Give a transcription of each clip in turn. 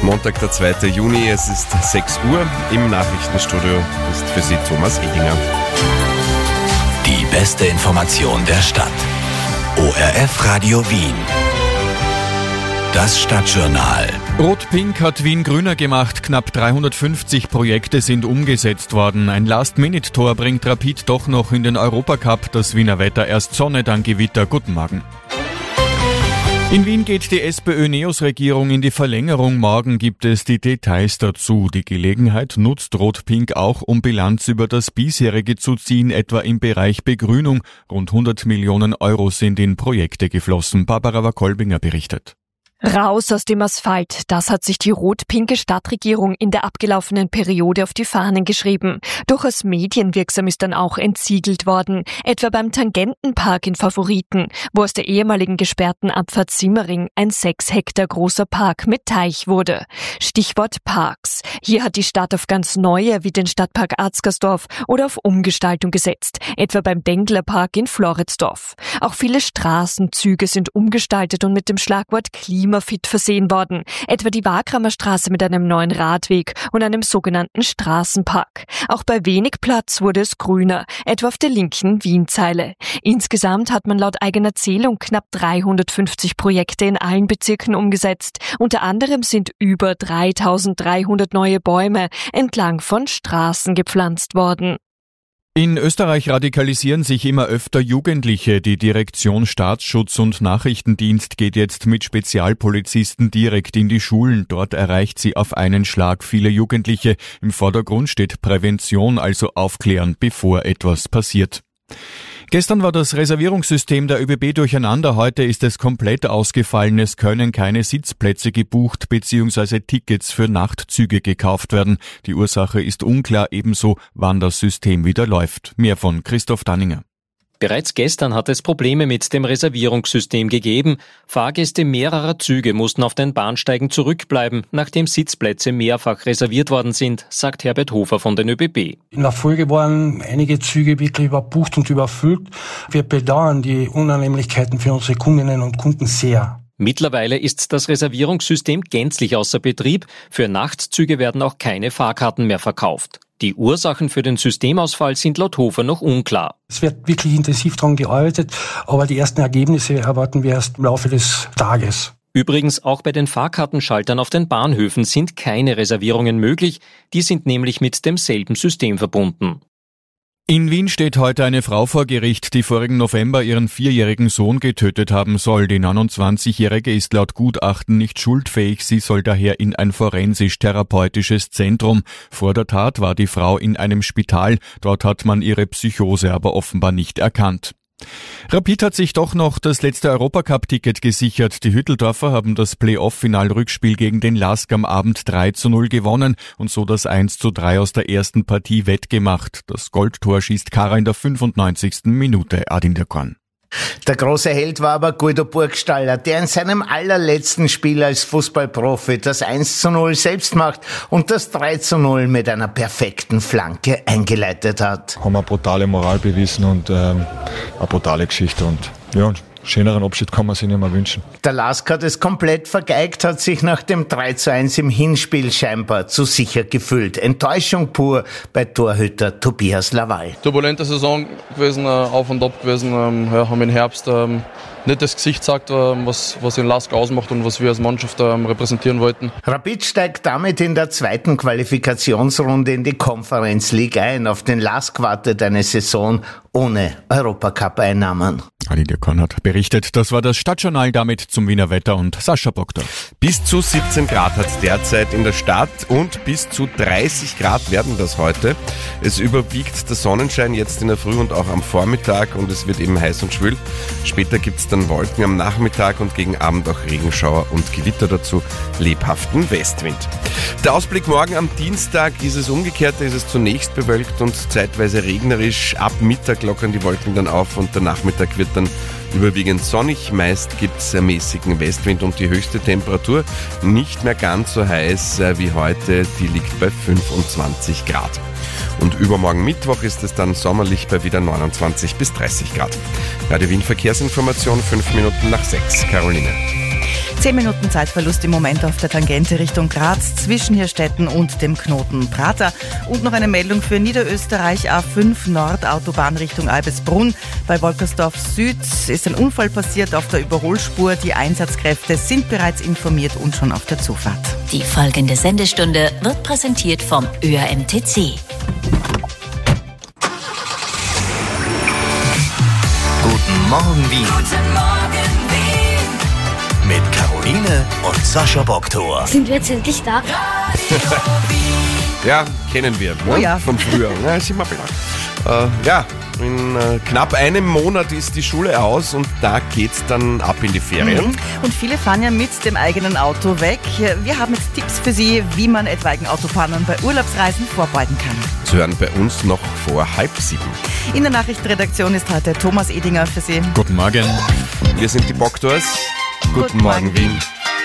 Montag, der 2. Juni, es ist 6 Uhr. Im Nachrichtenstudio ist für Sie Thomas Edinger. Die beste Information der Stadt. ORF Radio Wien. Das Stadtjournal. Rot-Pink hat Wien grüner gemacht. Knapp 350 Projekte sind umgesetzt worden. Ein Last-Minute-Tor bringt Rapid doch noch in den Europacup. Das Wiener Wetter erst Sonne, dann Gewitter. Guten Morgen. In Wien geht die SPÖ-NEOS-Regierung in die Verlängerung. Morgen gibt es die Details dazu. Die Gelegenheit nutzt Rot-Pink auch, um Bilanz über das bisherige zu ziehen, etwa im Bereich Begrünung. Rund 100 Millionen Euro sind in Projekte geflossen. Barbara Wakolbinger berichtet. Raus aus dem Asphalt, das hat sich die rot-pinke Stadtregierung in der abgelaufenen Periode auf die Fahnen geschrieben. Durchaus medienwirksam ist dann auch entsiegelt worden, etwa beim Tangentenpark in Favoriten, wo aus der ehemaligen gesperrten Abfahrt Simmering ein 6 Hektar großer Park mit Teich wurde. Stichwort Parks. Hier hat die Stadt auf ganz neue wie den Stadtpark Arzgersdorf oder auf Umgestaltung gesetzt, etwa beim Denglerpark in Floridsdorf. Auch viele Straßenzüge sind umgestaltet und mit dem Schlagwort Klimafit versehen worden, etwa die Wagramer Straße mit einem neuen Radweg und einem sogenannten Straßenpark. Auch bei wenig Platz wurde es grüner, etwa auf der linken Wienzeile. Insgesamt hat man laut eigener Zählung knapp 350 Projekte in allen Bezirken umgesetzt. Unter anderem sind über 3300 neue Bäume entlang von Straßen gepflanzt worden. In Österreich radikalisieren sich immer öfter Jugendliche. Die Direktion Staatsschutz und Nachrichtendienst geht jetzt mit Spezialpolizisten direkt in die Schulen. Dort erreicht sie auf einen Schlag viele Jugendliche. Im Vordergrund steht Prävention, also aufklären, bevor etwas passiert. Gestern war das Reservierungssystem der ÖBB durcheinander. Heute ist es komplett ausgefallen. Es können keine Sitzplätze gebucht bzw. Tickets für Nachtzüge gekauft werden. Die Ursache ist unklar, ebenso wann das System wieder läuft. Mehr von Christoph Danninger. Bereits gestern hat es Probleme mit dem Reservierungssystem gegeben. Fahrgäste mehrerer Züge mussten auf den Bahnsteigen zurückbleiben, nachdem Sitzplätze mehrfach reserviert worden sind, sagt Herbert Hofer von den ÖBB. In der Folge waren einige Züge wirklich überbucht und überfüllt. Wir bedauern die Unannehmlichkeiten für unsere Kundinnen und Kunden sehr. Mittlerweile ist das Reservierungssystem gänzlich außer Betrieb. Für Nachtzüge werden auch keine Fahrkarten mehr verkauft. Die Ursachen für den Systemausfall sind laut Hofer noch unklar. Es wird wirklich intensiv daran gearbeitet, aber die ersten Ergebnisse erwarten wir erst im Laufe des Tages. Übrigens, auch bei den Fahrkartenschaltern auf den Bahnhöfen sind keine Reservierungen möglich. Die sind nämlich mit demselben System verbunden. In Wien steht heute eine Frau vor Gericht, die vorigen November ihren 4-jährigen Sohn getötet haben soll. Die 29-Jährige ist laut Gutachten nicht schuldfähig. Sie soll daher in ein forensisch-therapeutisches Zentrum. Vor der Tat war die Frau in einem Spital. Dort hat man ihre Psychose aber offenbar nicht erkannt. Rapid hat sich doch noch das letzte Europacup-Ticket gesichert. Die Hütteldorfer haben das Playoff-Final-Rückspiel gegen den LASK am Abend 3:0 gewonnen und so das 1:3 aus der ersten Partie wettgemacht. Das Goldtor schießt Kara in der 95. Minute. Adin Dirkan. Der große Held war aber Guido Burgstaller, der in seinem allerletzten Spiel als Fußballprofi das 1:0 selbst macht und das 3:0 mit einer perfekten Flanke eingeleitet hat. Haben eine brutale Moral bewiesen und eine brutale Geschichte und ja, schöneren Abschied kann man sich nicht mehr wünschen. Der LASK hat es komplett vergeigt, hat sich nach dem 3:1 im Hinspiel scheinbar zu sicher gefühlt. Enttäuschung pur bei Torhüter Tobias Lawal. Turbulente Saison gewesen, auf und ab gewesen. Haben im Herbst nicht das Gesicht gesagt, was den LASK ausmacht und was wir als Mannschaft repräsentieren wollten. Rapid steigt damit in der zweiten Qualifikationsrunde in die Conference League ein. Auf den LASK wartet eine Saison ohne Europacup-Einnahmen. Ali Dirkan hat berichtet, das war das Stadtjournal, damit zum Wiener Wetter und Sascha Bockter. Bis zu 17 Grad hat es derzeit in der Stadt und bis zu 30 Grad werden das heute. Es überwiegt der Sonnenschein jetzt in der Früh und auch am Vormittag und es wird eben heiß und schwül. Später gibt es dann Wolken am Nachmittag und gegen Abend auch Regenschauer und Gewitter, dazu lebhaften Westwind. Der Ausblick morgen am Dienstag ist es umgekehrt, da ist es zunächst bewölkt und zeitweise regnerisch. Ab Mittag lockern die Wolken dann auf und der Nachmittag wird dann überwiegend sonnig. Meist gibt es mäßigen Westwind und die höchste Temperatur nicht mehr ganz so heiß wie heute, die liegt bei 25 Grad. Und übermorgen Mittwoch ist es dann sommerlich bei wieder 29 bis 30 Grad. Radio Wien Verkehrsinformation, 5 Minuten nach 6. Caroline. 10 Minuten Zeitverlust im Moment auf der Tangente Richtung Graz zwischen Hirstetten und dem Knoten Prater. Und noch eine Meldung für Niederösterreich, A5 Nord, Autobahn Richtung Albesbrunn. Bei Wolkersdorf Süd ist ein Unfall passiert auf der Überholspur. Die Einsatzkräfte sind bereits informiert und schon auf der Zufahrt. Die folgende Sendestunde wird präsentiert vom ÖAMTC. Guten Morgen Wien. Guten Morgen, Wien. Mit Caroline und Sascha Boktor. Sind wir jetzt endlich da? Ja, kennen wir. Ne? Oh ja. Von früher. Ja, sind wir blank. In knapp einem Monat ist die Schule aus und da geht's dann ab in die Ferien. Und viele fahren ja mit dem eigenen Auto weg. Wir haben jetzt Tipps für Sie, wie man etwaigen Autopannen bei Urlaubsreisen vorbeugen kann. Zu hören bei uns noch vor 6:30. In der Nachrichtenredaktion ist heute Thomas Edinger für Sie. Guten Morgen. Wir sind die Boktors. Guten Morgen, Wien.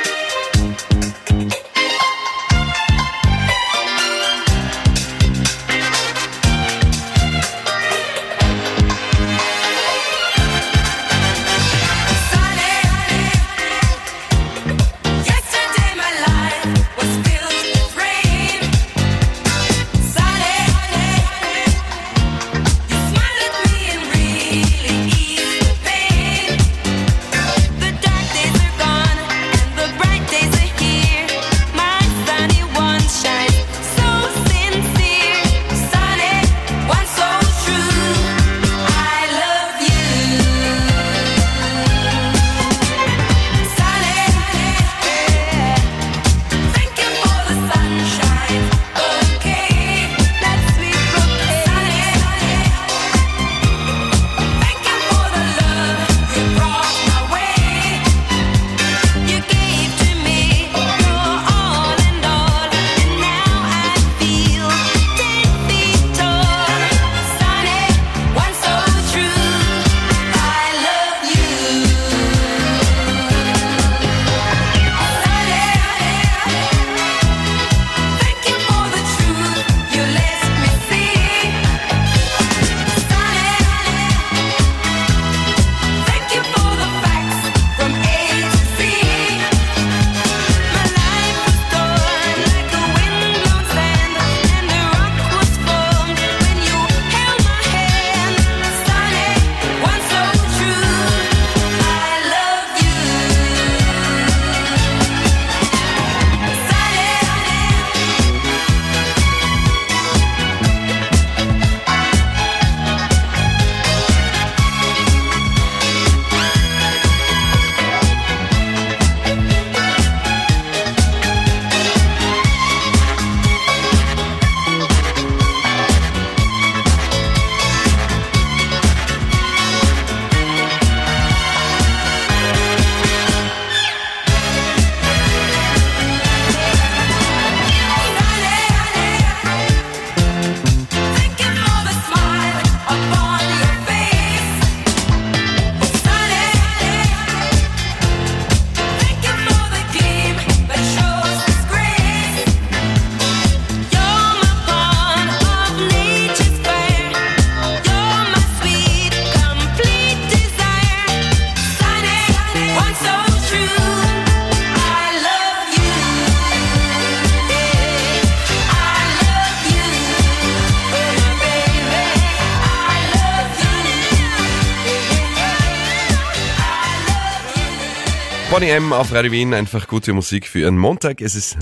Bonnie M. auf Radio Wien, einfach gute Musik für Ihren Montag. Es ist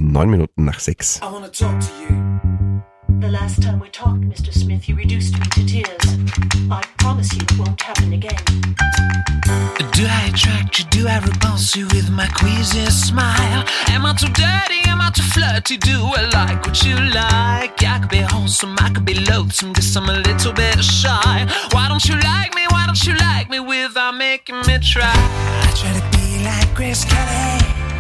9:09. I wanna talk to you. The last time we talked, Mr. Smith, you reduced me to tears. I promise you it won't happen again. Do I attract you? Do I repulse you with my queasy smile? Am I too dirty? Am I too flirty? Do I like what you like? I could be wholesome, I could be loathsome, guess I'm a little bit shy. Why don't you like me? Why don't you like me without making me try? I try to be like Grace Kelly,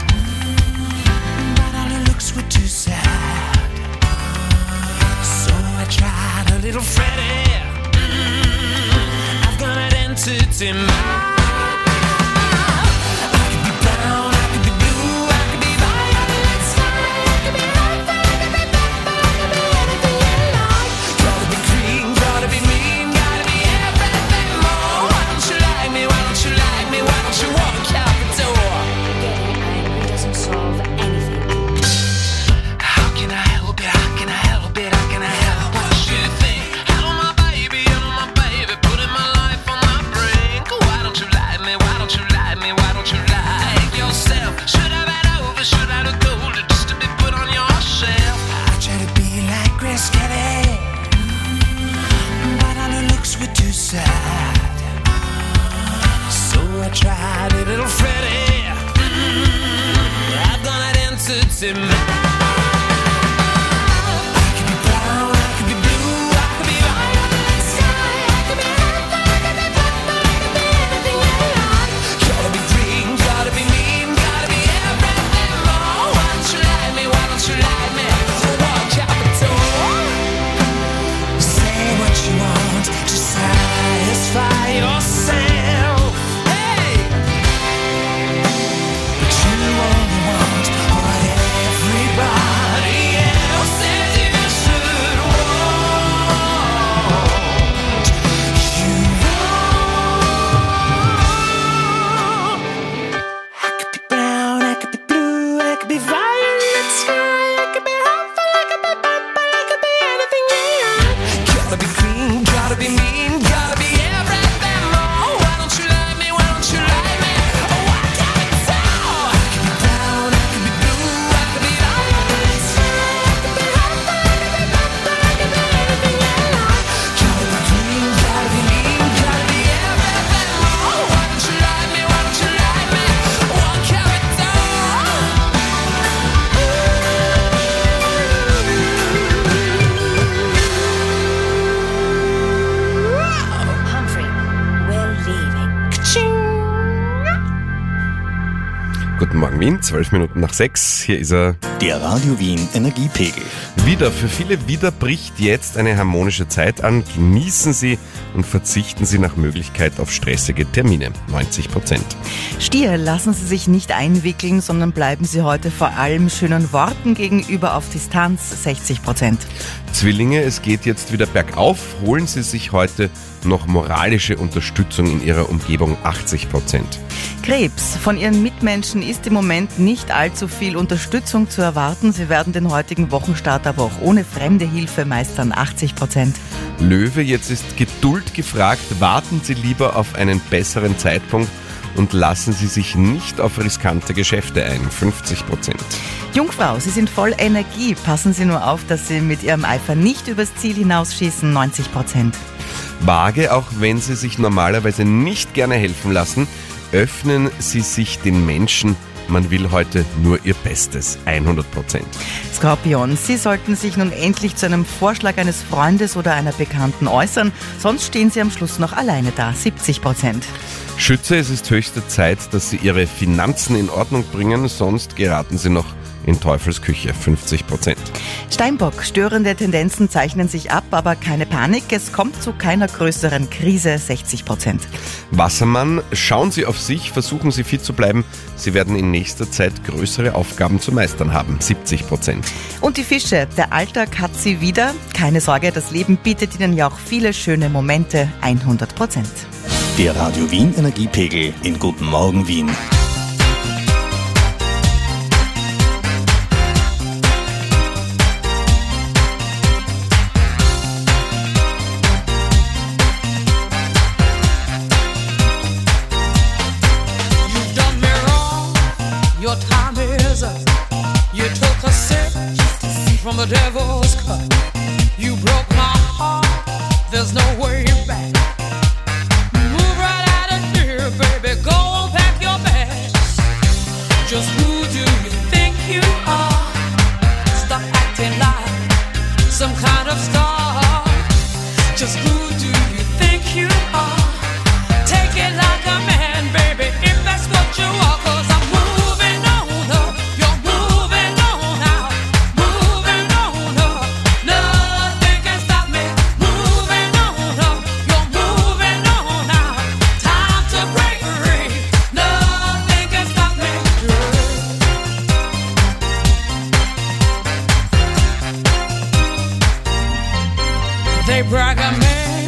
but all her looks were too sad. So I tried a little Freddie. I've got an entity mind. empty mind. Guten Morgen Wien, 12 Minuten nach 6. Hier ist er. Der Radio Wien Energiepegel. Für viele bricht jetzt eine harmonische Zeit an. Genießen Sie und verzichten Sie nach Möglichkeit auf stressige Termine. 90%. Stier, lassen Sie sich nicht einwickeln, sondern bleiben Sie heute vor allem schönen Worten gegenüber auf Distanz. 60%. Zwillinge, es geht jetzt wieder bergauf. Holen Sie sich heute noch moralische Unterstützung in Ihrer Umgebung. 80%. Krebs, von Ihren Mitmenschen ist im Moment nicht allzu viel Unterstützung zu erwarten. Sie werden den heutigen Wochenstart aber auch ohne fremde Hilfe meistern. 80%. Löwe, jetzt ist Geduld gefragt. Warten Sie lieber auf einen besseren Zeitpunkt und lassen Sie sich nicht auf riskante Geschäfte ein. 50%. Jungfrau, Sie sind voll Energie. Passen Sie nur auf, dass Sie mit Ihrem Eifer nicht übers Ziel hinausschießen. 90%. Waage, auch wenn Sie sich normalerweise nicht gerne helfen lassen, öffnen Sie sich den Menschen. Man will heute nur Ihr Bestes. 100%. Skorpion, Sie sollten sich nun endlich zu einem Vorschlag eines Freundes oder einer Bekannten äußern, sonst stehen Sie am Schluss noch alleine da. 70%. Schütze, es ist höchste Zeit, dass Sie Ihre Finanzen in Ordnung bringen, sonst geraten Sie noch in Teufelsküche. 50%. Steinbock, störende Tendenzen zeichnen sich ab, aber keine Panik, es kommt zu keiner größeren Krise. 60%. Wassermann, schauen Sie auf sich, versuchen Sie fit zu bleiben. Sie werden in nächster Zeit größere Aufgaben zu meistern haben. 70%. Und die Fische, der Alltag hat Sie wieder. Keine Sorge, das Leben bietet Ihnen ja auch viele schöne Momente. 100%. Der Radio Wien Energiepegel in Guten Morgen Wien. Your time is up. You took a sip from the devil's cup. You broke my heart. There's no way back. Move right out of here, baby. Go pack your bags. Just who do you think you are? Stop acting like some kind of star. Just who do you think you are? Take it like a man, baby, if that's what you are. 'Cause I'm moving on up. You're moving on out. Moving on up. Nothing can stop me. Moving on up. You're moving on out. Time to break free. Nothing can stop me. They brag on me.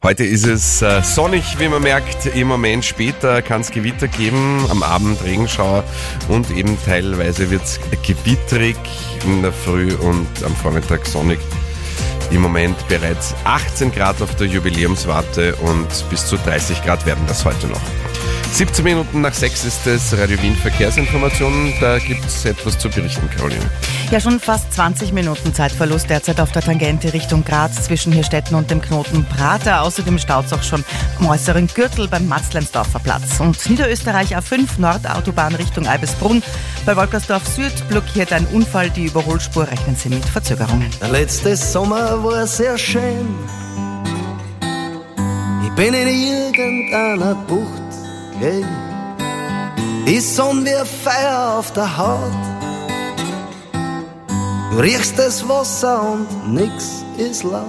Heute ist es sonnig, wie man merkt. Im Moment später kann es Gewitter geben, am Abend Regenschauer und eben teilweise wird es gewitterig in der Früh und am Vormittag sonnig. Im Moment bereits 18 Grad auf der Jubiläumswarte und bis zu 30 Grad werden das heute noch. 17 Minuten nach 6 ist es Radio Wien Verkehrsinformationen. Da gibt es etwas zu berichten, Caroline. Ja, schon fast 20 Minuten Zeitverlust derzeit auf der Tangente Richtung Graz zwischen Hirstetten und dem Knoten Prater. Außerdem staut es auch schon am äußeren Gürtel beim Matzleinsdorfer Platz. Und Niederösterreich A5 Nordautobahn Richtung Eibisbrunn. Bei Wolkersdorf Süd blockiert ein Unfall. Die Überholspur, rechnen Sie mit Verzögerungen. Der letzte Sommer war sehr schön. Ich bin in irgendeiner Bucht. Hey. Die Sonne wie Feuer auf der Haut. Du riechst das Wasser und nix ist laut.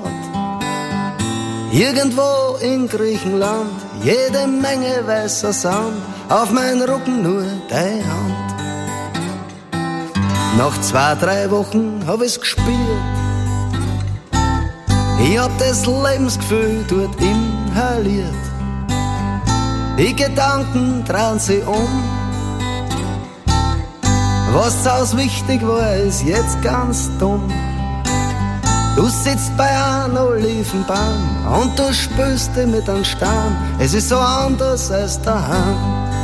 Irgendwo in Griechenland jede Menge weißer Sand, auf meinen Rücken nur deine Hand. Nach 2-3 Wochen hab ich's gespürt. Ich hab das Lebensgefühl dort inhaliert. Die Gedanken drehen sich um. Was aus wichtig war, ist jetzt ganz dumm. Du sitzt bei einem Olivenbaum und du spürst dich mit einem Stein. Es ist so anders als daheim.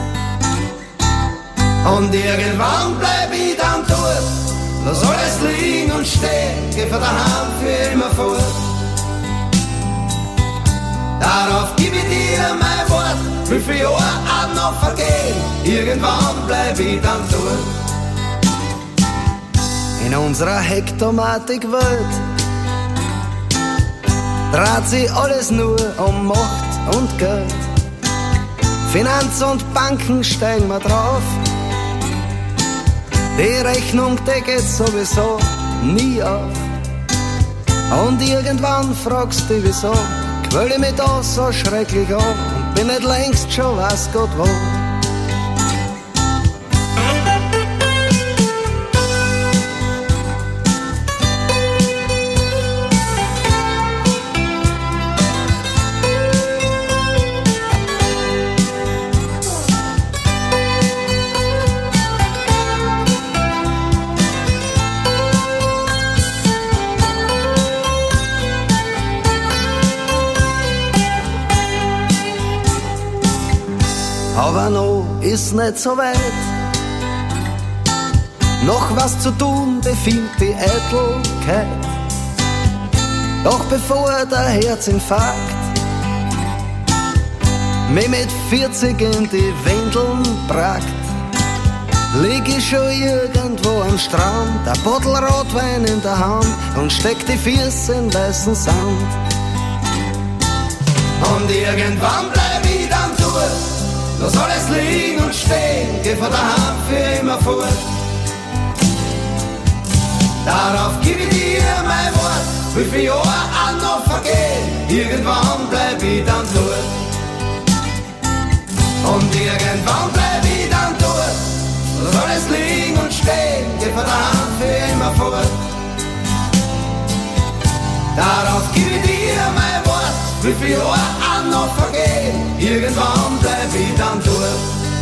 Und irgendwann bleib ich dann dort. Lass alles liegen und stehen. Geh von daheim für immer fort. Darauf gib ich dir mein Wort. Wie viele Jahre auch noch vergehen, irgendwann bleib ich dann dort. In unserer Hektomatik-Welt dreht sich alles nur um Macht und Geld. Finanz und Banken steigen wir drauf. Die Rechnung, die geht sowieso nie auf. Und irgendwann fragst du wieso, quäl ich mich da so schrecklich an. Bin nicht längst schon weiß Gott wo. Aber noch ist nicht so weit. Noch was zu tun befiehlt die Eitelkeit. Doch bevor der Herzinfarkt mich mit 40 in die Windeln brackt, lieg ich schon irgendwo am Strand, ein Bottle Rotwein in der Hand und steck die Füße in weißen Sand. Und irgendwann bleib ich dann dort. Lass alles liegen und stehen, geh von daheim für immer fort. Darauf gib ich dir mein Wort, wie viele Jahre auch noch vergehen, irgendwann bleib ich dann dort. Und irgendwann bleib ich dann dort. Lass alles liegen und stehen, geh von daheim für immer fort. Darauf gib ich dir mein Wort, wie viele Jahre auch noch vergehen, irgendwann bleib ich dann dort.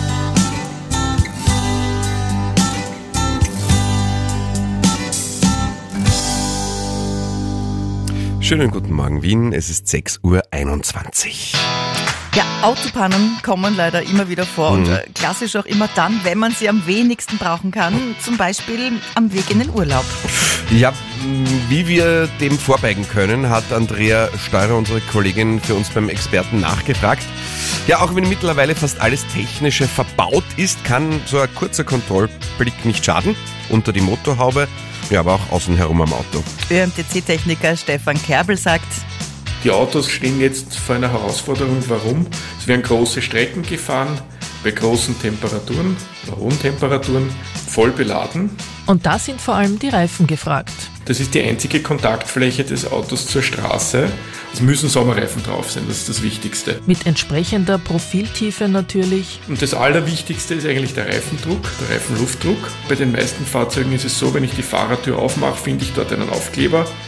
Schönen guten Morgen Wien, es ist 6:21 Uhr. Ja, Autopannen kommen leider immer wieder vor und klassisch auch immer dann, wenn man sie am wenigsten brauchen kann, zum Beispiel am Weg in den Urlaub. Ja, wie wir dem vorbeugen können, hat Andrea Steurer, unsere Kollegin, für uns beim Experten nachgefragt. Ja, auch wenn mittlerweile fast alles Technische verbaut ist, kann so ein kurzer Kontrollblick nicht schaden. Unter die Motorhaube, ja, aber auch außen herum am Auto. ÖMTC-Techniker Stefan Kerbel sagt: Die Autos stehen jetzt vor einer Herausforderung. Warum? Es werden große Strecken gefahren, bei großen Temperaturen, bei hohen Temperaturen, voll beladen. Und da sind vor allem die Reifen gefragt. Das ist die einzige Kontaktfläche des Autos zur Straße. Es müssen Sommerreifen drauf sein, das ist das Wichtigste. Mit entsprechender Profiltiefe natürlich. Und das Allerwichtigste ist eigentlich der Reifendruck, der Reifenluftdruck. Bei den meisten Fahrzeugen ist es so, wenn ich die Fahrertür aufmache, finde ich dort einen Aufkleber.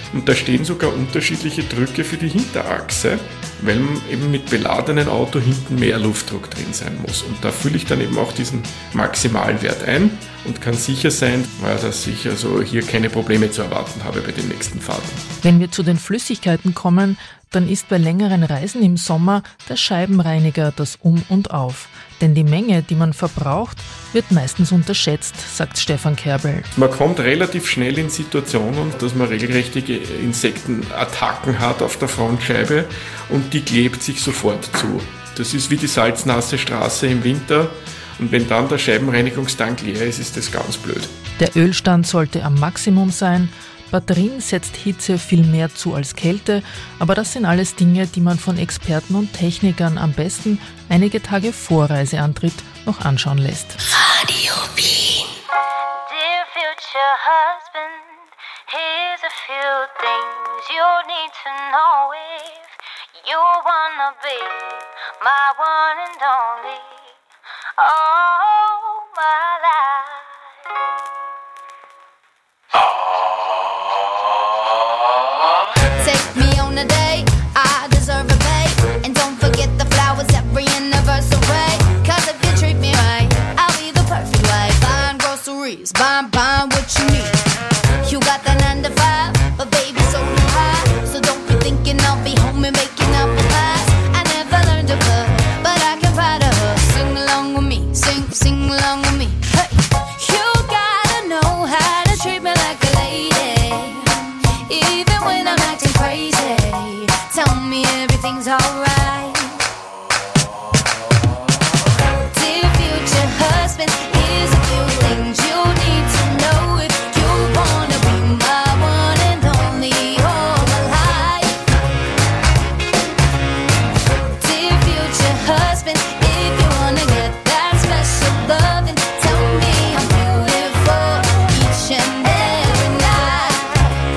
Und da stehen sogar unterschiedliche Drücke für die Hinterachse, weil eben mit beladenen Auto hinten mehr Luftdruck drin sein muss. Und da fülle ich dann eben auch diesen maximalen Wert ein und kann sicher sein, dass ich also hier keine Probleme zu erwarten habe bei den nächsten Fahrten. Wenn wir zu den Flüssigkeiten kommen, dann ist bei längeren Reisen im Sommer der Scheibenreiniger das Um und Auf. Denn die Menge, die man verbraucht, wird meistens unterschätzt, sagt Stefan Kerbel. Man kommt relativ schnell in Situationen, dass man regelrechte Insektenattacken hat auf der Frontscheibe und die klebt sich sofort zu. Das ist wie die salznasse Straße im Winter und wenn dann der Scheibenreinigungstank leer ist, ist das ganz blöd. Der Ölstand sollte am Maximum sein. Batterien setzt Hitze viel mehr zu als Kälte, aber das sind alles Dinge, die man von Experten und Technikern am besten einige Tage vor Reiseantritt noch anschauen lässt. Radio Wien. Dear future husband, here's a few things you need to know if you wanna be my one and only, all my life. Take me on a date, I deserve a bait. And don't forget the flowers every anniversary. Cause if you treat me right, I'll be the perfect wife. Buying groceries, buying what you need. You got that 9 to 5, but baby so do I. So don't be thinking I'll be home and making up a past. I never learned to cook, but I can ride a hook. Sing along with me, sing along with me. Hey, you gotta know how to treat me like a lady. Even when I'm acting crazy, tell me everything's alright. Dear future husband, here's a few things you need to know if you wanna be my one and only all my life. Dear future husband, if you wanna get that special loving, tell me I'm beautiful each and every night.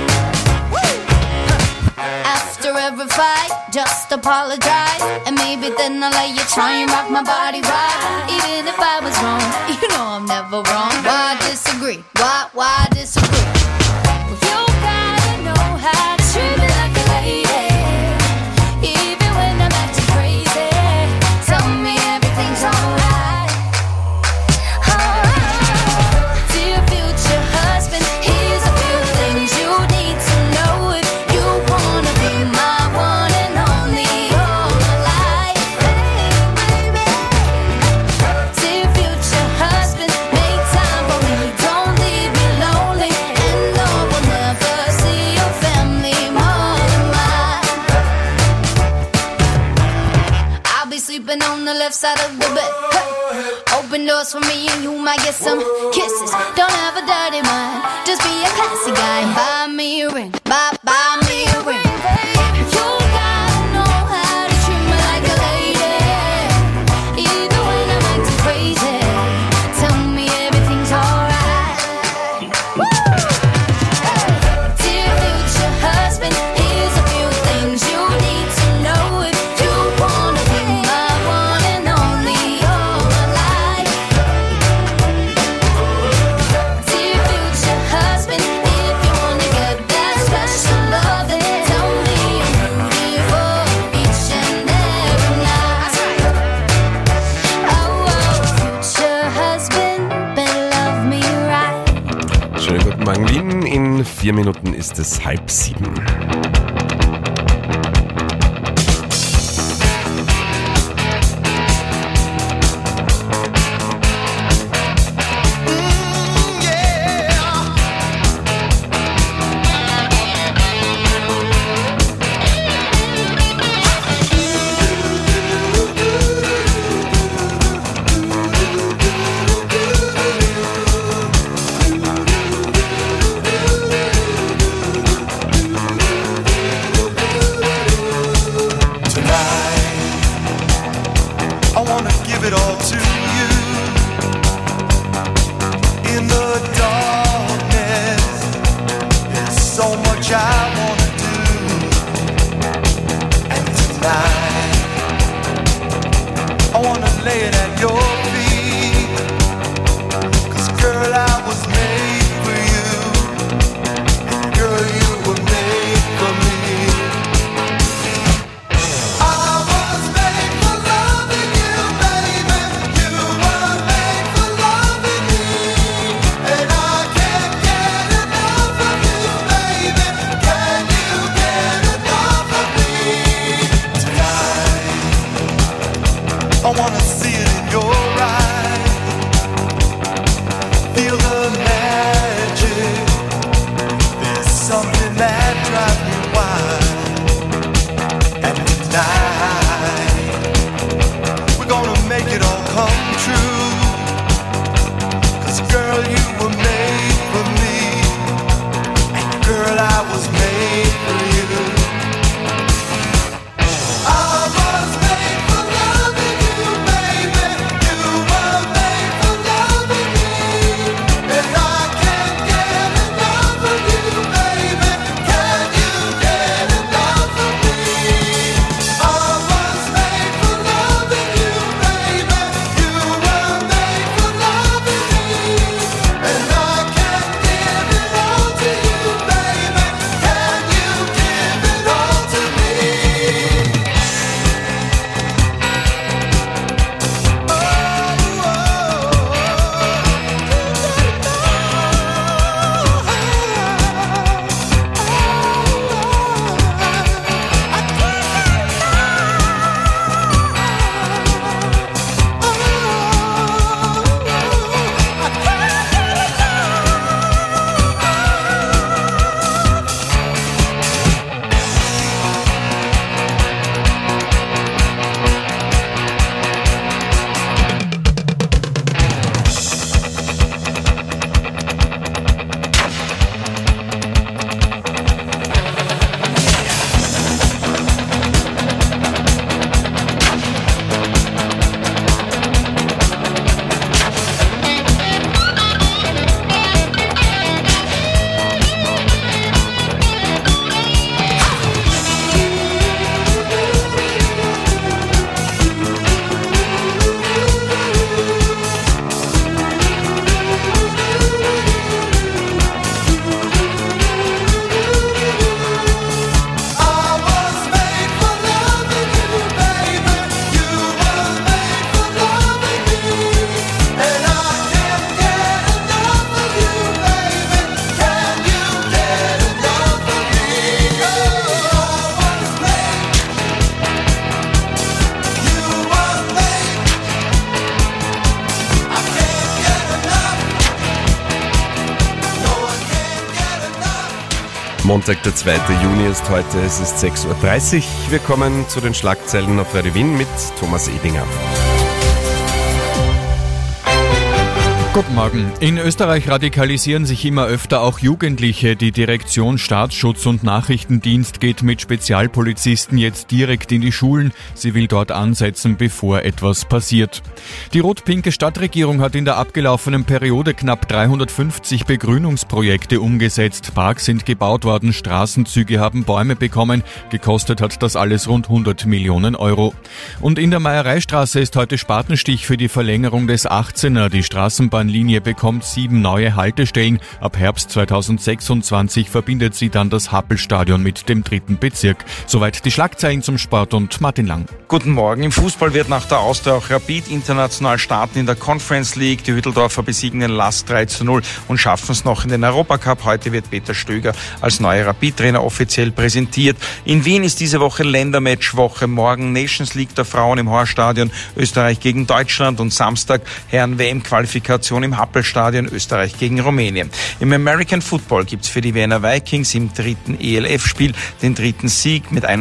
After every fight, just apologize, and maybe then I'll let you try and rock my body right. Even if I was wrong, you know I'm never wrong. Why disagree? Why disagree? Well, you gotta know how to treat me like a lady. Even when I'm acting crazy, tell me everything's alright. Dear future husband, here's a few things you need to know if you wanna be my one and only all my life. Dear future husband, make time for me, don't leave me lonely, and no one never see your family more than mine. I'll be sleeping on the left side of the bed. Hey. Open doors for me and you might get some kisses. Don't have a dirty mind, just be a classy guy and buy me a ring, buy me a ring. You gotta know how to treat me like a lady. Even when I'm acting crazy, tell me everything's alright. Dear future husband, here's a few things you need to know if you wanna be my one and only all my life. Dear future husband, if you wanna get that special loving, tell me I'm beautiful each and every night. Oh, future husband, better love me right. Schönen guten Morgen, Wien. In 4 Minuten ist es 6:30. I wanna give it all to you. In the darkness, there's so much I wanna do. And tonight, I wanna lay it at your feet. 'Cause girl, I was made for you. And girl, you were made I was made for you. I was made for loving you, baby. You were made for loving me, and I can't get enough of you, baby. Can you get enough of me? I was made for loving you, baby. You were made for loving me, and I can't give it all to you, baby. Can you give it all to me? Montag, der 2. Juni ist heute, es ist 6.30 Uhr. Wir kommen zu den Schlagzeilen auf Radio Wien mit Thomas Edinger. Guten Morgen. In Österreich radikalisieren sich immer öfter auch Jugendliche. Die Direktion Staatsschutz und Nachrichtendienst geht mit Spezialpolizisten jetzt direkt in die Schulen. Sie will dort ansetzen, bevor etwas passiert. Die rot-pinke Stadtregierung hat in der abgelaufenen Periode knapp 350 Begrünungsprojekte umgesetzt. Parks sind gebaut worden, Straßenzüge haben Bäume bekommen. Gekostet hat das alles rund 100 Millionen Euro. Und in der Meiereistraße ist heute Spatenstich für die Verlängerung des 18er. Die Straßenbahnlinie bekommt 7 neue Haltestellen. Ab Herbst 2026 verbindet sie dann das Happelstadion mit dem 3. Bezirk. Soweit die Schlagzeilen zum Sport und Martin Lang. Guten Morgen. Im Fußball wird nach der Austria auch Rapid international starten in der Conference League. Die Hütteldorfer besiegen den LASK 3:0 und schaffen es noch in den Europacup. Heute wird Peter Stöger als neuer Rapid-Trainer offiziell präsentiert. In Wien ist diese Woche Ländermatchwoche. Morgen Nations League der Frauen im Horststadion, Österreich gegen Deutschland, und Samstag Herren-WM-Qualifikation im Happelstadion, Österreich gegen Rumänien. Im American Football gibt's für die Vienna Vikings im 3. ELF-Spiel den 3. Sieg mit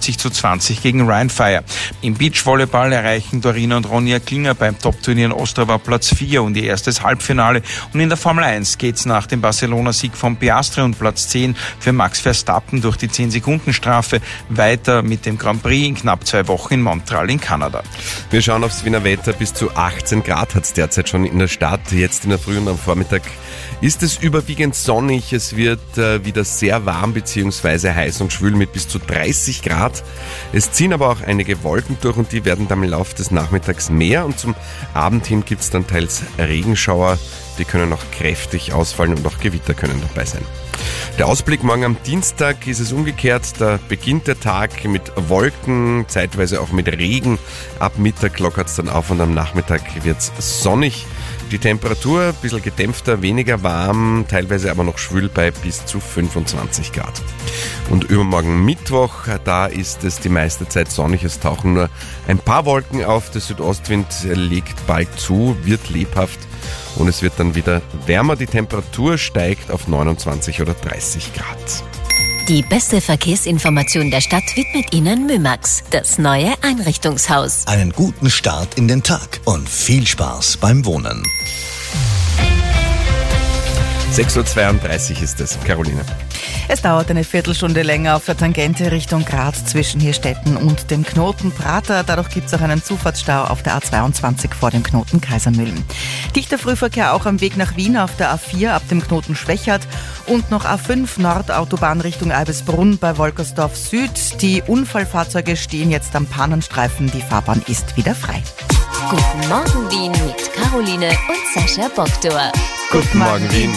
51:20 gegen Rheinfire. Im Beachvolleyball erreichen Dorina und Ronja Klinger beim Top-Turnier in Ostrava Platz 4 und ihr erstes Halbfinale. Und in der Formel 1 geht's nach dem Barcelona-Sieg von Piastri und Platz 10 für Max Verstappen durch die 10-Sekunden-Strafe weiter mit dem Grand Prix in knapp 2 Wochen in Montreal in Kanada. Wir schauen aufs Wiener Wetter. Bis zu 18 Grad hat es derzeit schon in der Stadt. Jetzt in der Früh und am Vormittag ist es überwiegend sonnig. Es wird wieder sehr warm bzw. heiß und schwül mit bis zu 30 Grad. Es ziehen aber auch einige Wolken durch und die werden dann im Laufe des Nachmittags mehr. Und zum Abend hin gibt es dann teils Regenschauer. Die können auch kräftig ausfallen und auch Gewitter können dabei sein. Der Ausblick morgen am Dienstag ist es umgekehrt. Da beginnt der Tag mit Wolken, zeitweise auch mit Regen. Ab Mittag lockert es dann auf und am Nachmittag wird es sonnig. Die Temperatur ein bisschen gedämpfter, weniger warm, teilweise aber noch schwül bei bis zu 25 Grad. Und übermorgen Mittwoch, da ist es die meiste Zeit sonnig. Es tauchen nur ein paar Wolken auf. Der Südostwind legt bald zu, wird lebhaft. Und es wird dann wieder wärmer. Die Temperatur steigt auf 29 oder 30 Grad. Die beste Verkehrsinformation der Stadt widmet Ihnen Mymax, das neue Einrichtungshaus. Einen guten Start in den Tag und viel Spaß beim Wohnen. 6.32 Uhr ist es, Caroline. Es dauert eine Viertelstunde länger auf der Tangente Richtung Graz zwischen Hirstetten und dem Knoten Prater. Dadurch gibt es auch einen Zufahrtsstau auf der A22 vor dem Knoten Kaisermühlen. Dichter Frühverkehr auch am Weg nach Wien auf der A4 ab dem Knoten Schwechat und noch A5 Nordautobahn Richtung Albesbrunn bei Wolkersdorf Süd. Die Unfallfahrzeuge stehen jetzt am Pannenstreifen. Die Fahrbahn ist wieder frei. Guten Morgen Wien mit Caroline und Sascha Boktor. Guten Morgen Wien.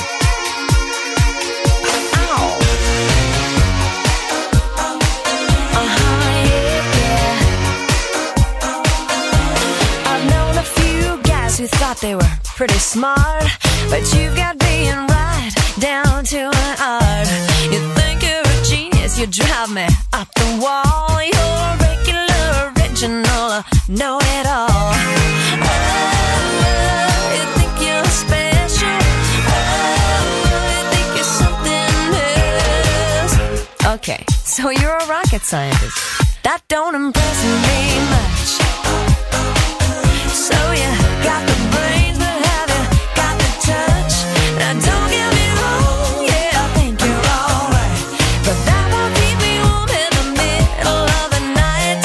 Who thought they were pretty smart, but you've got being right down to an art. You think you're a genius, you drive me up the wall. You're a regular, original, know-it-all. Oh, you think you're special. Oh, you think you're something else. Okay, so you're a rocket scientist. That don't impress me much. So you got the brains, but have you got the touch? Now don't get me wrong, yeah, I think you're alright, but that won't keep me warm in the middle of the night.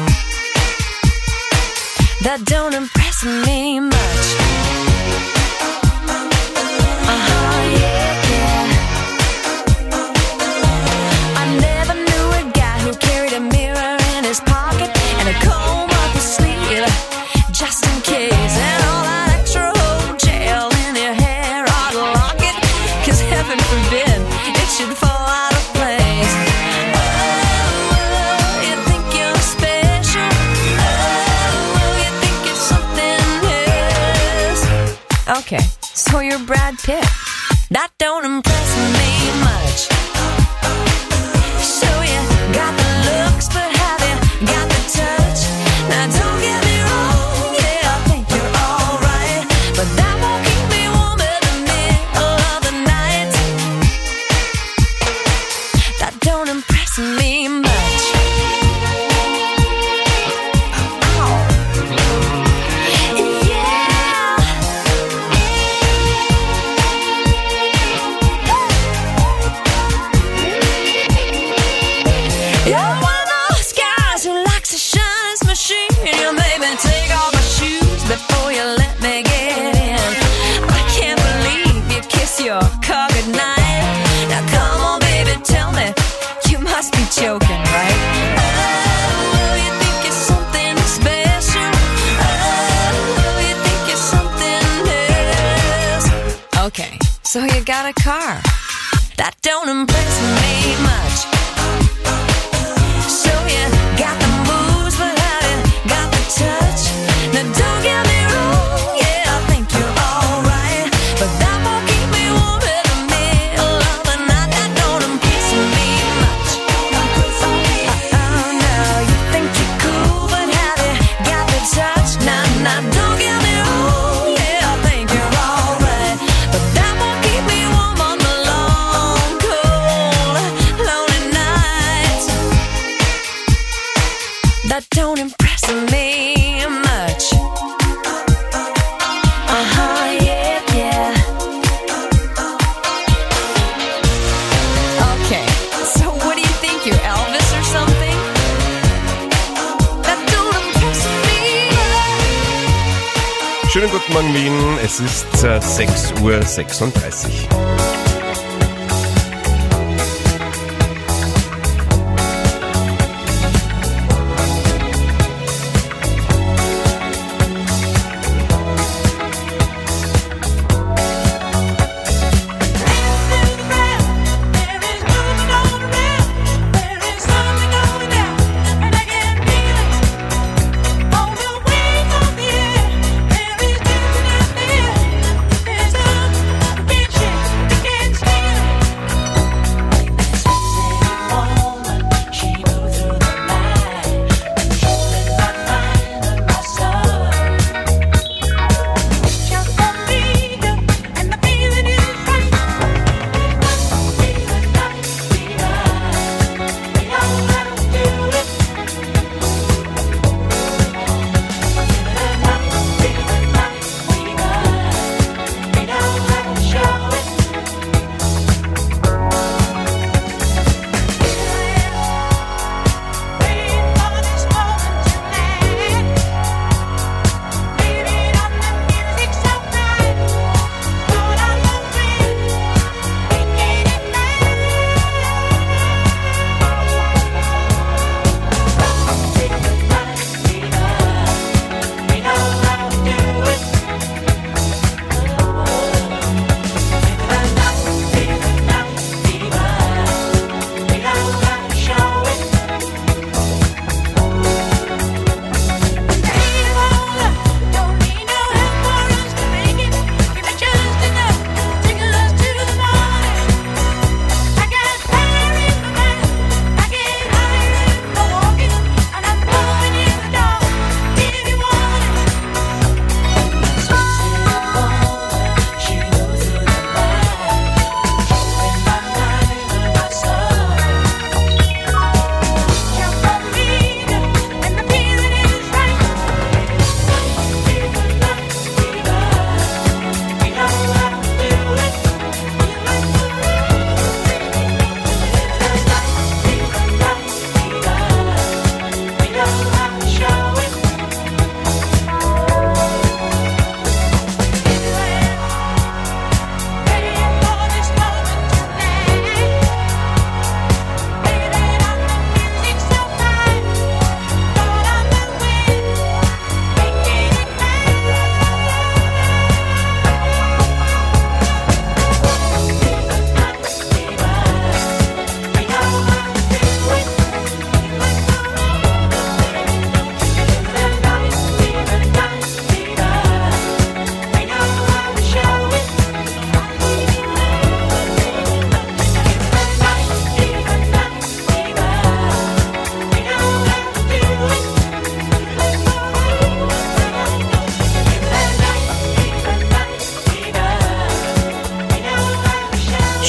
That don't impress me much. Yeah. I never knew a guy who carried a mirror in his pocket and a comb up his sleeve, just in case. And all that extra old gel in your hair, I'd lock it, 'cause heaven forbid it should fall out of place. Oh, you think you're special. Oh, you think you're something else. Okay, so you're Brad Pitt. That don't impress me much. So you got the looks, but have you got the touch? Now don't get me wrong, yeah, I think you're alright, but that won't keep me warm in the middle of the night. That don't impress me much. You're one of those guys who likes to shine his machine. You made me take off my shoes before you let me get in. I can't believe you kiss your car goodnight. Now come on, baby, tell me, you must be joking, right? Oh, you think you're something special. Oh, you think you're something else. Okay, so you got a car. That don't impress me much. So you got the moves, but have you got the touch? Now don't get me wrong, yeah, I think you're alright, but that won't keep me warm in the middle of the night. That don't impress me much. Oh no, you think you're cool, but have you got the touch? Now don't get me wrong, yeah, I think you're alright, but that won't keep me warm on the long, cold, lonely nights. That don't impress me much. Yeah. Okay, so what do you think, you're Elvis or something? That don't impress me much. Schönen guten Morgen Wien, es ist 6.36 Uhr. There's a bitch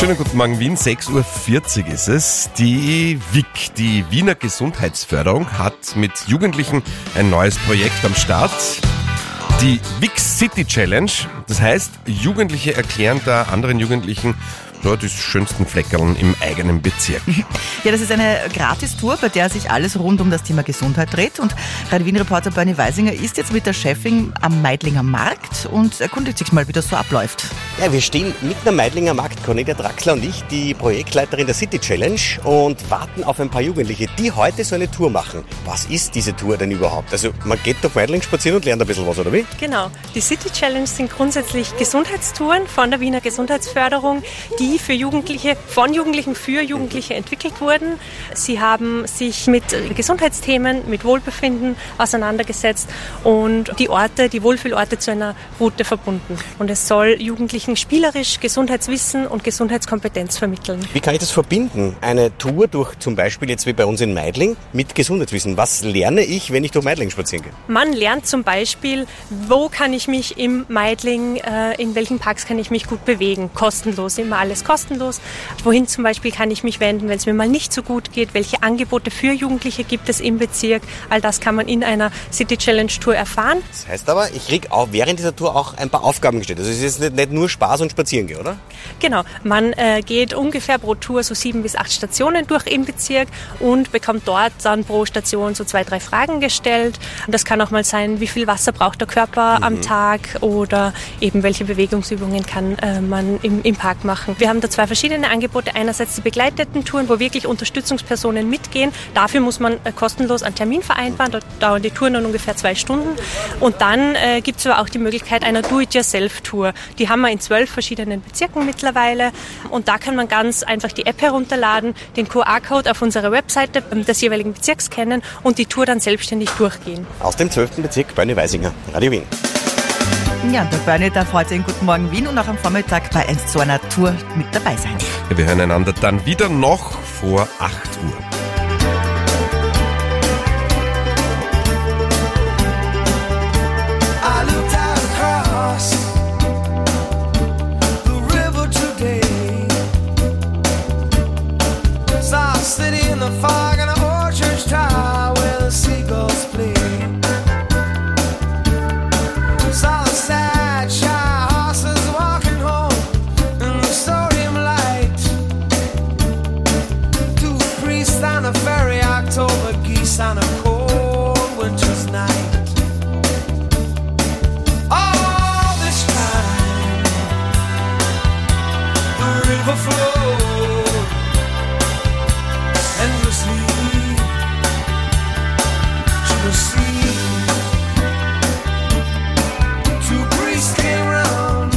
Schönen guten Morgen Wien, 6.40 Uhr ist es. Die WIC, die Wiener Gesundheitsförderung, hat mit Jugendlichen ein neues Projekt am Start. Die WIC City Challenge. Das heißt, Jugendliche erklären da anderen Jugendlichen die schönsten Fleckerln im eigenen Bezirk. Ja, das ist eine Gratis-Tour, bei der sich alles rund um das Thema Gesundheit dreht. Und Radio-Wien-Reporter Bernie Weisinger ist jetzt mit der Chefin am Meidlinger Markt und erkundigt sich mal, wie das so abläuft. Ja, wir stehen mitten am Meidlinger Markt, Cornelia Draxler und ich, die Projektleiterin der City Challenge, und warten auf ein paar Jugendliche, die heute so eine Tour machen. Was ist diese Tour denn überhaupt? Also man geht durch Meidling spazieren und lernt ein bisschen was, oder wie? Genau. Die City Challenge sind grundsätzlich Gesundheitstouren von der Wiener Gesundheitsförderung, die für Jugendliche, von Jugendlichen für Jugendliche entwickelt wurden. Sie haben sich mit Gesundheitsthemen, mit Wohlbefinden auseinandergesetzt und die Orte, die Wohlfühlorte zu einer Route verbunden. Und es soll Jugendlichen spielerisch Gesundheitswissen und Gesundheitskompetenz vermitteln. Wie kann ich das verbinden? Eine Tour durch zum Beispiel jetzt wie bei uns in Meidling mit Gesundheitswissen. Was lerne ich, wenn ich durch Meidling spazieren gehe? Man lernt zum Beispiel, wo kann ich mich im Meidling, in welchen Parks kann ich mich gut bewegen. Kostenlos, immer alles kostenlos. Wohin zum Beispiel kann ich mich wenden, wenn es mir mal nicht so gut geht? Welche Angebote für Jugendliche gibt es im Bezirk? All das kann man in einer City Challenge Tour erfahren. Das heißt aber, ich kriege auch während dieser Tour auch ein paar Aufgaben gestellt. Also es ist nicht nur Spaß und Spazieren gehen, oder? Genau, man geht ungefähr pro Tour so 7 bis 8 Stationen durch im Bezirk und bekommt dort dann pro Station so 2, 3 Fragen gestellt. Und das kann auch mal sein, wie viel Wasser braucht der Körper am Tag oder eben welche Bewegungsübungen kann man im Park machen. Wir haben da 2 verschiedene Angebote. Einerseits die begleiteten Touren, wo wirklich Unterstützungspersonen mitgehen. Dafür muss man kostenlos einen Termin vereinbaren. Dort dauern die Touren dann ungefähr 2 Stunden. Und dann gibt es aber auch die Möglichkeit einer Do-it-yourself-Tour. Die haben wir in 12 verschiedenen Bezirken mittlerweile. Und da kann man ganz einfach die App herunterladen, den QR-Code auf unserer Webseite des jeweiligen Bezirks scannen und die Tour dann selbstständig durchgehen. Aus dem 12. Bezirk, Bernie Weisinger, Radio Wien. Ja, der Bernie darf heute in Guten Morgen Wien und auch am Vormittag bei so einer Tour mit dabei sein. Ja, wir hören einander dann wieder noch vor 8 Uhr. I looked out across the river today. Saw a city in the fog and an old church tower where the seagulls play. Saw the sad, shy horses walking home in the sodium light. 2 priests on a ferry, October geese on a cold winter's night. All this time, the river flowed endlessly to the sea. 2 priests came round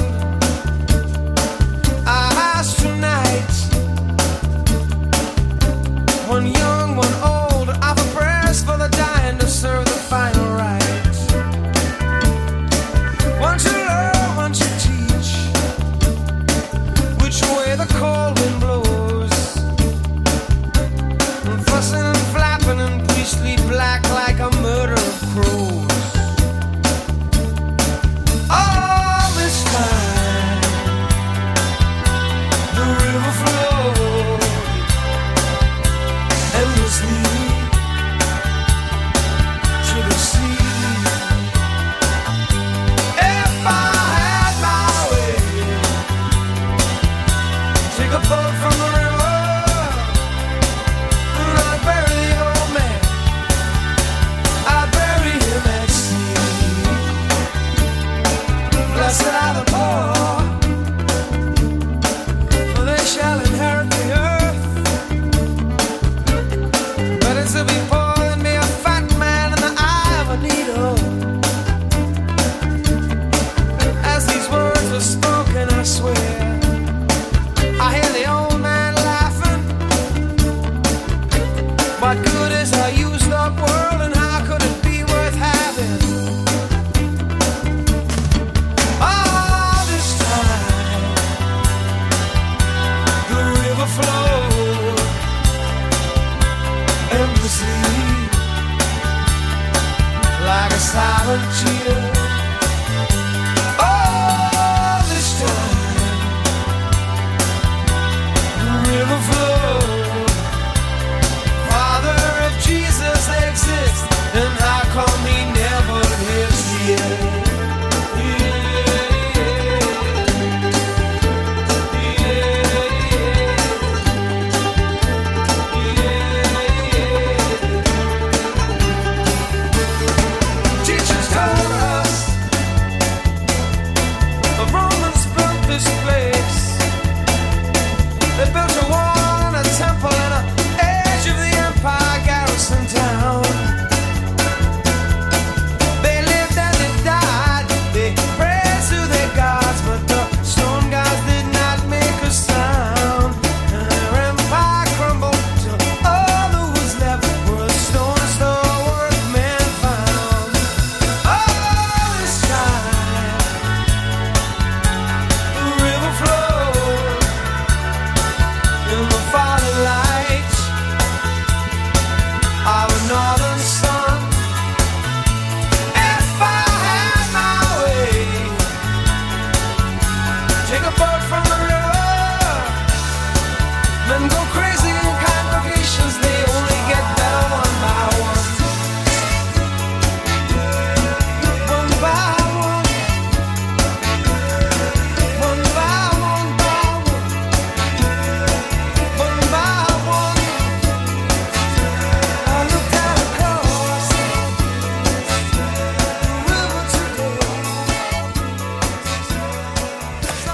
our house tonight. One young, one old, offer prayers for the dying to serve the final rites. One to learn, one to teach which way the cold wind blows. And fussing and flapping in priestly black like a murder of crows. All this time, the river flowed endlessly to the sea. If I had my way, take a boat from the river and I'd bury the old man. I'd bury him at sea. Blessed are the poor, for they shall inherit the earth. Better to be poor than be a fat man in the eye of a needle. As these words were spoken, I swear, I hear the old man laughing. What good is a used up world and how could it be worth having? All this time, the river flowed endlessly like a silent cheetah. All this time,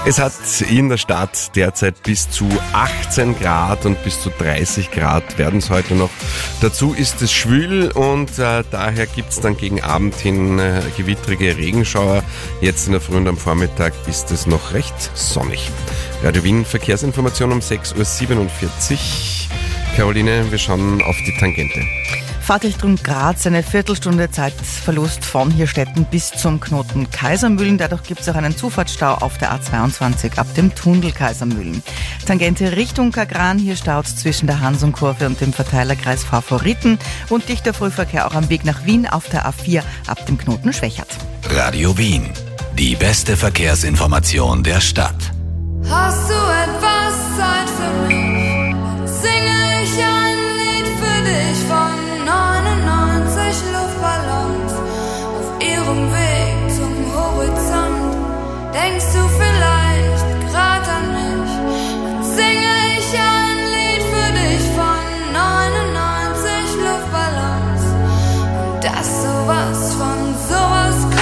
Es hat in der Stadt derzeit bis zu 18 Grad und bis zu 30 Grad werden es heute noch. Dazu ist es schwül und daher gibt es dann gegen Abend hin gewittrige Regenschauer. Jetzt in der Früh und am Vormittag ist es noch recht sonnig. Radio Wien Verkehrsinformation um 6.47 Uhr. Caroline, wir schauen auf die Tangente. Fahrtrichtung Graz, eine Viertelstunde Zeitverlust von Hirstetten bis zum Knoten Kaisermühlen. Dadurch gibt es auch einen Zufahrtsstau auf der A22 ab dem Tunnel Kaisermühlen. Tangente Richtung Kagran, hier staut es zwischen der Hansum-Kurve und dem Verteilerkreis Favoriten. Und dichter Frühverkehr auch am Weg nach Wien auf der A4 ab dem Knoten Schwächert. Radio Wien, die beste Verkehrsinformation der Stadt. Hast du etwas Zeit für mich? Singe ich ein Lied für dich von 99 Luftballons auf ihrem Weg zum Horizont. Denkst du vielleicht grad an mich? Dann singe ich ein Lied für dich von 99 Luftballons und dass sowas von sowas kommt.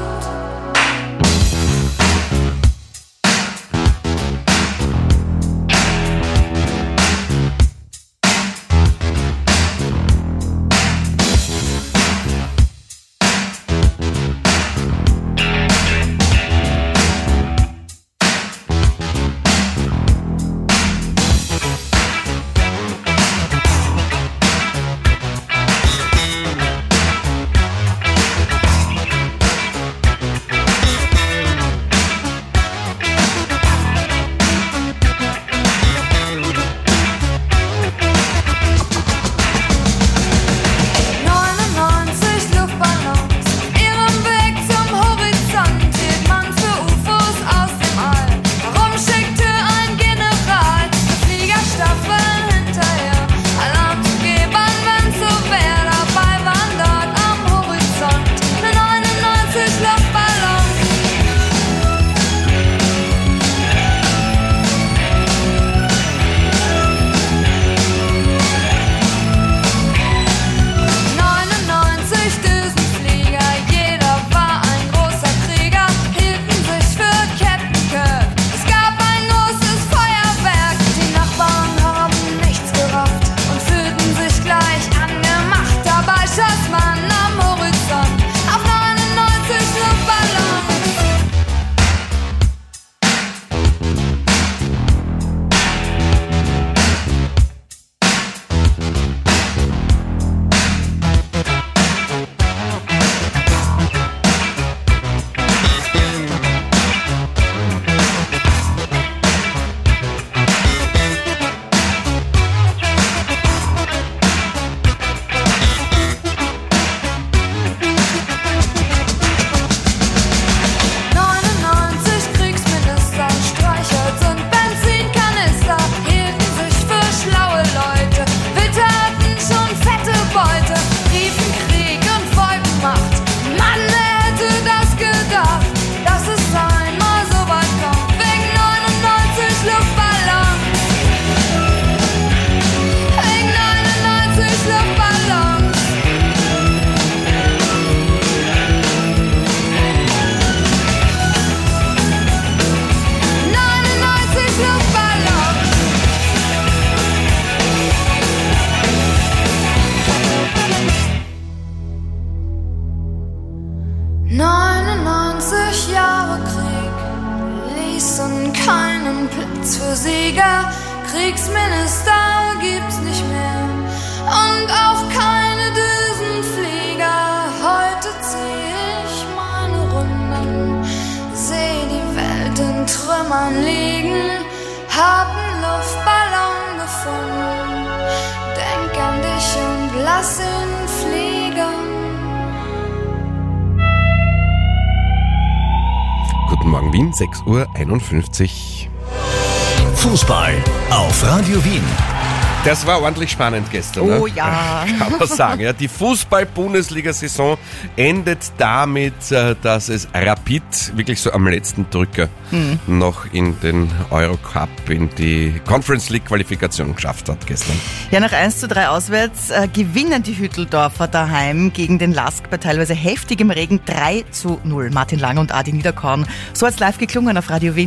Kriegsminister gibt's nicht mehr und auch keine Düsenflieger. Heute zieh ich meine Runden, seh die Welt in Trümmern liegen, hab einen Luftballon gefunden, denk an dich und lass ihn fliegen. Guten Morgen Wien, 6.51 Uhr. Fußball auf Radio Wien. Das war ordentlich spannend gestern. Oh ne? ja. Kann man sagen. Ja, die Fußball-Bundesliga-Saison endet damit, dass es Rapid wirklich so am letzten Drücker noch in den Eurocup, in die Conference League-Qualifikation geschafft hat gestern. Ja, nach 1:3 auswärts gewinnen die Hütteldorfer daheim gegen den LASK bei teilweise heftigem Regen 3:0. Martin Lang und Adi Niederkorn. So hat's live geklungen auf Radio Wien.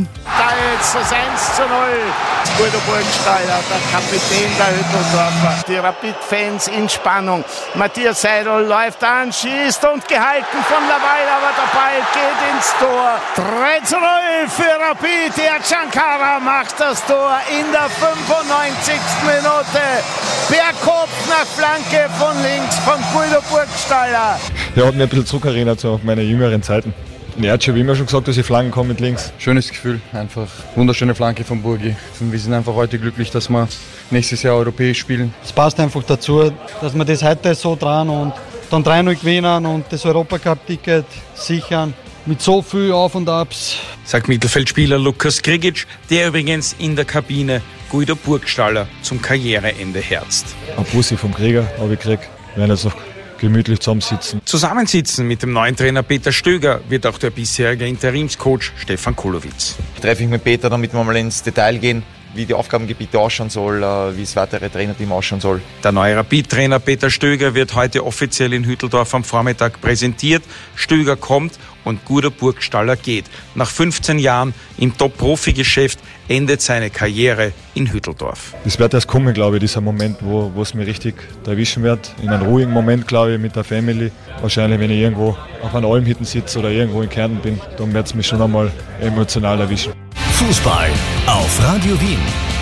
war jetzt das 1:0. Guido Burgstaller, der Kapitän der Hütteldorfer. Die Rapid-Fans in Spannung. Matthias Seidel läuft an, schießt und gehalten von Laval, aber der Ball geht ins Tor. 3:0 für Rapid. Ercankara macht das Tor in der 95. Minute. Per Kopf nach Flanke von links von Guido Burgstaller. Ja, hat mir ein bisschen zurückerinnert so auf meine jüngeren Zeiten. In Ertsche, wie immer schon gesagt, dass ich Flanken komme mit links. Schönes Gefühl, einfach wunderschöne Flanke von Burgi. Wir sind einfach heute glücklich, dass wir nächstes Jahr europäisch spielen. Es passt einfach dazu, dass wir das heute so dran und dann 3:0 gewinnen und das Europacup-Ticket sichern. Mit so viel Auf und Abs. Sagt Mittelfeldspieler Lukas Grigic, der übrigens in der Kabine Guido Burgstaller zum Karriereende herzt. Ein Bussi vom Krieger habe ich gekriegt. Wir werden jetzt noch gemütlich Zusammensitzen mit dem neuen Trainer Peter Stöger wird auch der bisherige Interimscoach Stefan Kulowitz. Treffe ich mit Peter, damit wir mal ins Detail gehen, wie die Aufgabengebiete ausschauen soll, wie das weitere Trainerteam ausschauen soll. Der neue Rapid-Trainer Peter Stöger wird heute offiziell in Hütteldorf am Vormittag präsentiert. Stöger kommt und Guido Burgstaller geht. Nach 15 Jahren im Top-Profi-Geschäft endet seine Karriere in Hütteldorf. Es wird erst kommen, glaube ich, dieser Moment, wo es mir richtig erwischen wird. In einem ruhigen Moment, glaube ich, mit der Family. Wahrscheinlich, wenn ich irgendwo auf einer Alm hinten sitze oder irgendwo in Kärnten bin, dann wird es mich schon einmal emotional erwischen. Fußball auf Radio Wien.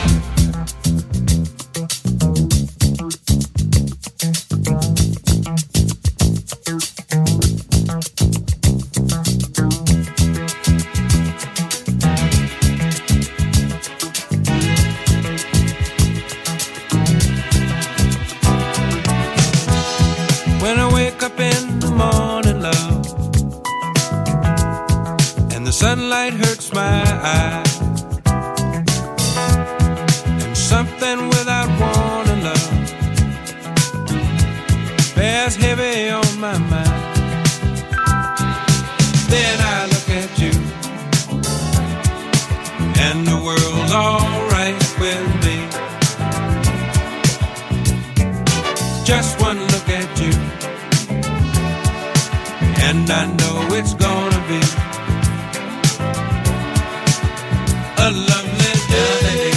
When I wake up in the morning, love, and the sunlight hurts my eyes, and something without warning, love, bears heavy on my mind. Then I look at you, and the world's alright with me. Just one look at you, and I know it's gonna be a lovely day.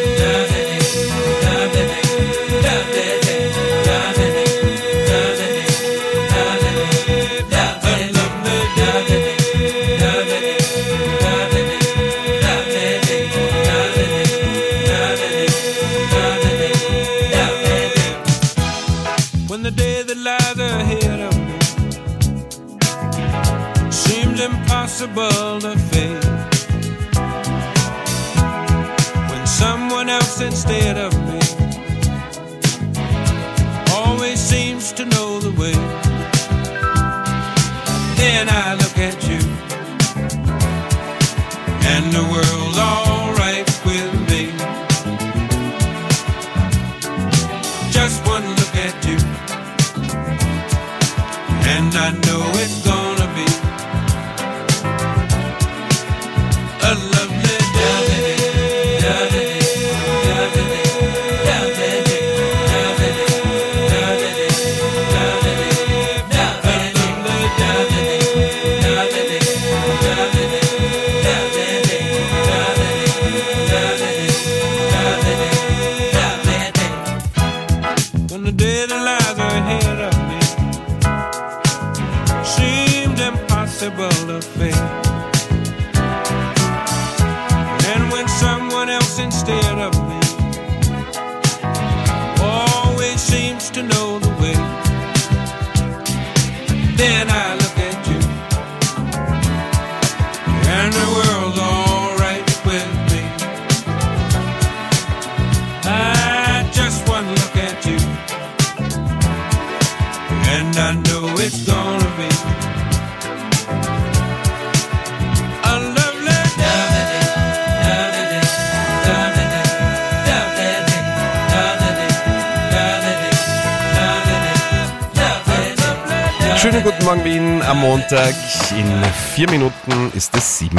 When the day that lies ahead of me seems impossible to face, when someone else instead of me always seems to know the way, then I look at you, and the world's alright with me. Just one look at you, and I know it's gonna be a lovely day. When the day that lies ahead of me seemed impossible to face, and when someone else instead of me always seems to know the way, then I look at you, and the world's alright with me. I just one look at you, and I know it's gonna be a lovely Schönen guten Morgen Wien am Montag. In 4 Minuten ist es 7.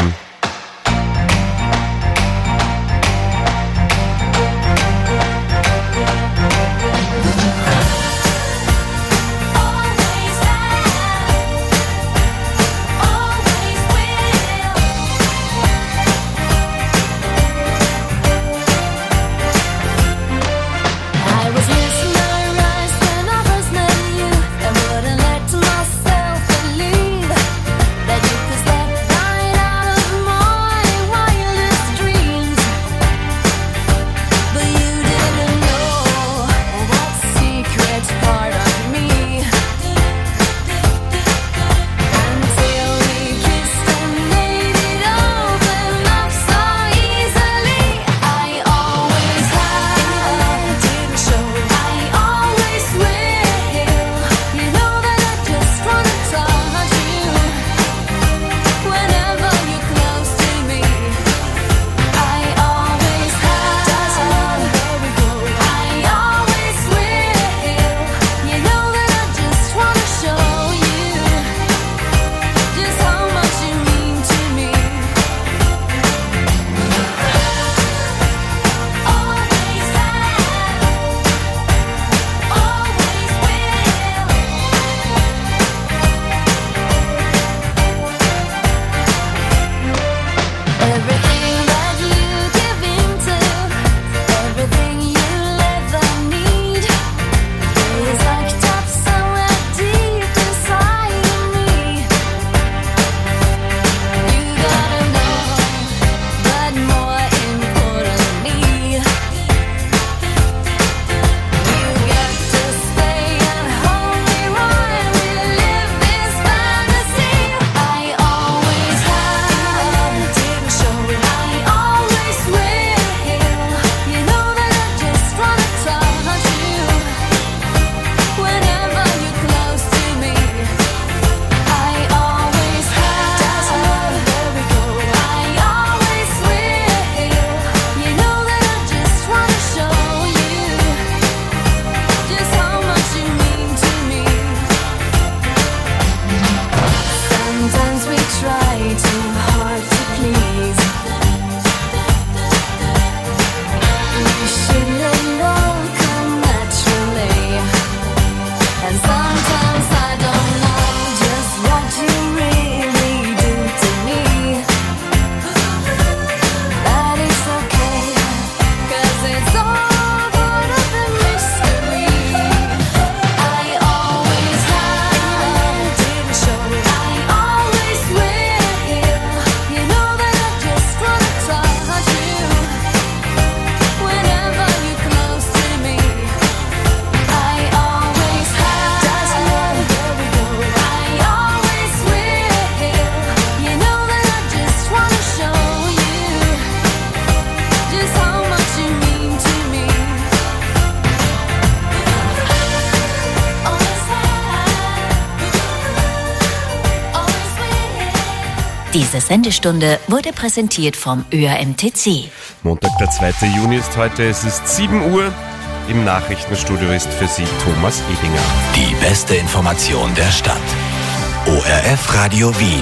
Diese Sendestunde wurde präsentiert vom ÖAMTC. Montag, der 2. Juni ist heute, es ist 7 Uhr. Im Nachrichtenstudio ist für Sie Thomas Edinger. Die beste Information der Stadt. ORF Radio Wien.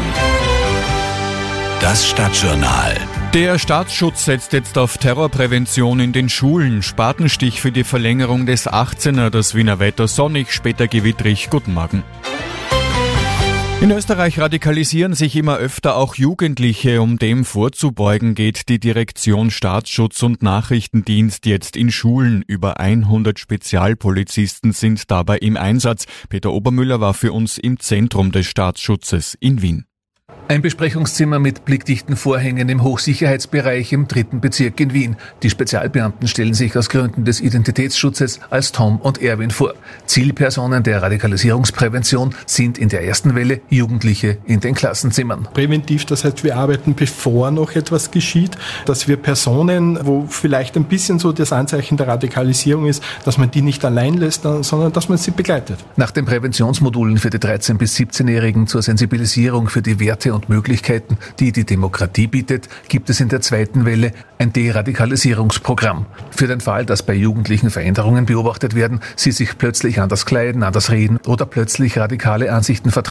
Das Stadtjournal. Der Staatsschutz setzt jetzt auf Terrorprävention in den Schulen. Spatenstich für die Verlängerung des 18er. Das Wiener Wetter sonnig, später gewittrig. Guten Morgen. In Österreich radikalisieren sich immer öfter auch Jugendliche. Um dem vorzubeugen, geht die Direktion Staatsschutz und Nachrichtendienst jetzt in Schulen. Über 100 Spezialpolizisten sind dabei im Einsatz. Peter Obermüller war für uns im Zentrum des Staatsschutzes in Wien. Ein Besprechungszimmer mit blickdichten Vorhängen im Hochsicherheitsbereich im 3. Bezirk in Wien. Die Spezialbeamten stellen sich aus Gründen des Identitätsschutzes als Tom und Erwin vor. Zielpersonen der Radikalisierungsprävention sind in der ersten Welle Jugendliche in den Klassenzimmern. Präventiv, das heißt, wir arbeiten, bevor noch etwas geschieht, dass wir Personen, wo vielleicht ein bisschen so das Anzeichen der Radikalisierung ist, dass man die nicht allein lässt, sondern dass man sie begleitet. Nach den Präventionsmodulen für die 13- bis 17-Jährigen zur Sensibilisierung für die Werte und Möglichkeiten, die die Demokratie bietet, gibt es in der zweiten Welle ein Deradikalisierungsprogramm. Für den Fall, dass bei Jugendlichen Veränderungen beobachtet werden, sie sich plötzlich anders kleiden, anders reden oder plötzlich radikale Ansichten vertreten,